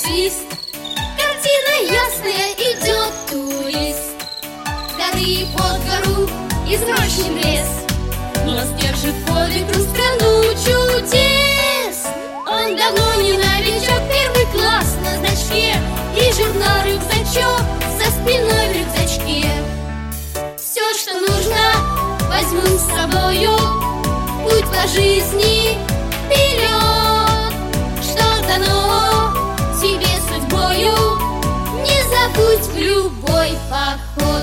свист. Картина ясная, идет турист. Горы под гору, из рощи в лес, нос держит по ветру страну чудес. Он давно не новичок, первый класс на значке, и журнал рюкзачок за спиной в рюкзачке. Все, что нужно, возьму с собою, путь по жизни вперед. Что дано тебе судьбою, не забудь в любой поход.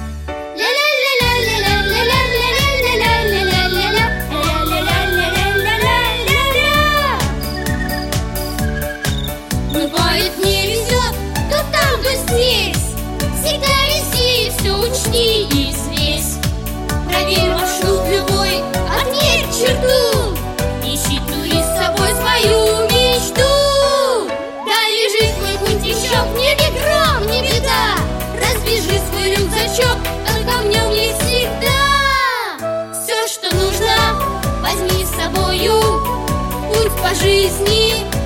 Бывает, не везет, то там, то здесь. Всегда вези, все учти и взвесь. Проверь маршрут любой, отметь черту. Ищи турист с собой свою мечту. Да лежит твой путищок, не бегром, не беда. Разбежи свой рюкзачок, только в нем есть всегда. Все, что нужно, возьми с собою, путь по жизни